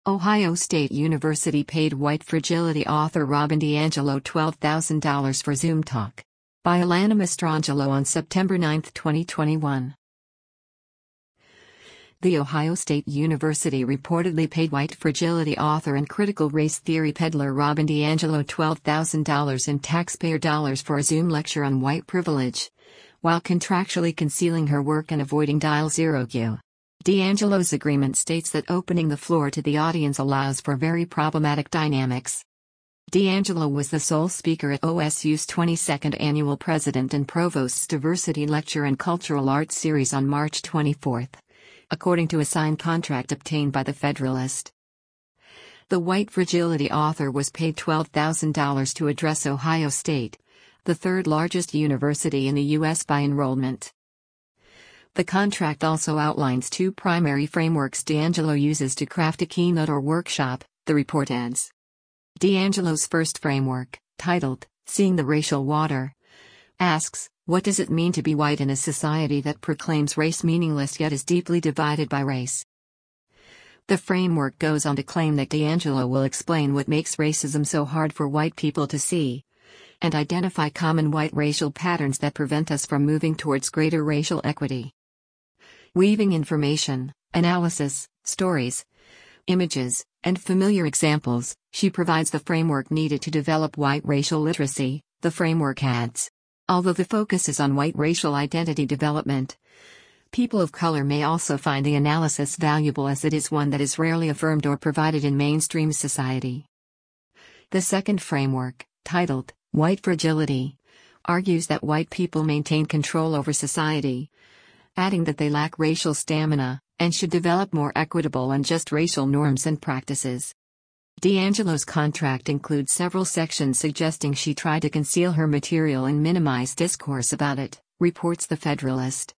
Ohio State University paid White Fragility author Robin DiAngelo $12,000 for Zoom talk. By Alana Mastrangelo on September 9, 2021. The Ohio State University reportedly paid White Fragility author and critical race theory peddler Robin DiAngelo $12,000 in taxpayer dollars for a Zoom lecture on white privilege, while contractually concealing her work and avoiding Dial Zero Q. DiAngelo's agreement states that opening the floor to the audience allows for very problematic dynamics. DiAngelo was the sole speaker at OSU's 22nd Annual President and Provost's Diversity Lecture and Cultural Arts Series on March 24, according to a signed contract obtained by the Federalist. The White Fragility author was paid $12,000 to address Ohio State, the third largest university in the U.S. by enrollment. The contract also outlines two primary frameworks DiAngelo uses to craft a keynote or workshop, the report adds. DiAngelo's first framework, titled, Seeing the Racial Water, asks, what does it mean to be white in a society that proclaims race meaningless yet is deeply divided by race? The framework goes on to claim that DiAngelo will explain what makes racism so hard for white people to see, and identify common white racial patterns that prevent us from moving towards greater racial equity. Weaving information, analysis, stories, images, and familiar examples, she provides the framework needed to develop white racial literacy, the framework adds. Although the focus is on white racial identity development, people of color may also find the analysis valuable as it is one that is rarely affirmed or provided in mainstream society. The second framework, titled, White Fragility, argues that white people maintain control over society, adding that they lack racial stamina, and should develop more equitable and just racial norms and practices. DiAngelo's contract includes several sections suggesting she tried to conceal her material and minimize discourse about it, reports the Federalist.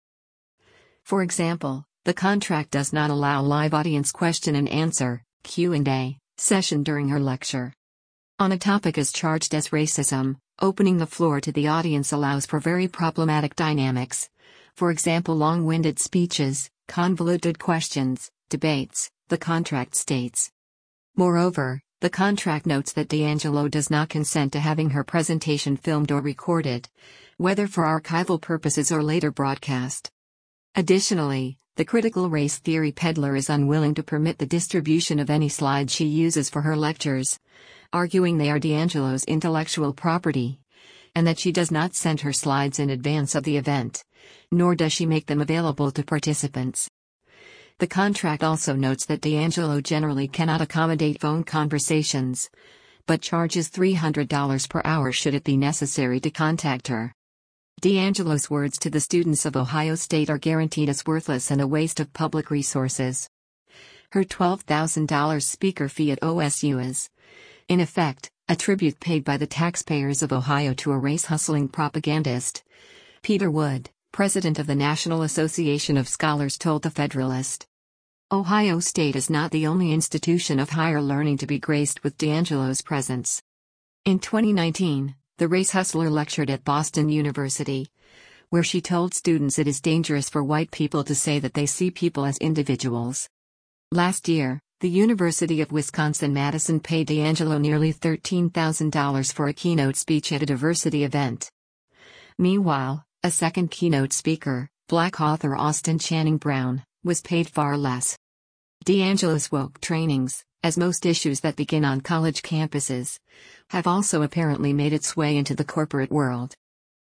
For example, the contract does not allow live audience question and answer, Q&A, session during her lecture. On a topic as charged as racism, opening the floor to the audience allows for very problematic dynamics. For example, long-winded speeches, convoluted questions, debates, the contract states. Moreover, the contract notes that DiAngelo does not consent to having her presentation filmed or recorded, whether for archival purposes or later broadcast. Additionally, the critical race theory peddler is unwilling to permit the distribution of any slides she uses for her lectures, arguing they are DiAngelo's intellectual property, and that she does not send her slides in advance of the event, nor does she make them available to participants. The contract also notes that DiAngelo generally cannot accommodate phone conversations, but charges $300 per hour should it be necessary to contact her. DiAngelo's words to the students of Ohio State are guaranteed as worthless and a waste of public resources. Her $12,000 speaker fee at OSU is, in effect, a tribute paid by the taxpayers of Ohio to a race-hustling propagandist. Peter Wood, president of the National Association of Scholars, told the Federalist. Ohio State is not the only institution of higher learning to be graced with DiAngelo's presence. In 2019, the race hustler lectured at Boston University, where she told students it is dangerous for white people to say that they see people as individuals. Last year, the University of Wisconsin-Madison paid DiAngelo nearly $13,000 for a keynote speech at a diversity event. Meanwhile, a second keynote speaker, Black author Austin Channing Brown, was paid far less. DiAngelo's woke trainings, as most issues that begin on college campuses, have also apparently made its way into the corporate world.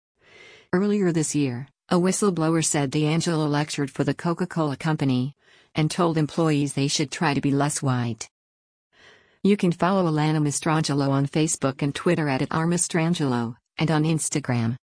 Earlier this year, a whistleblower said DiAngelo lectured for the Coca-Cola Company, and told employees they should try to be less white. You can follow Alana Mastrangelo on Facebook and Twitter at @rmastrangelo, and on Instagram.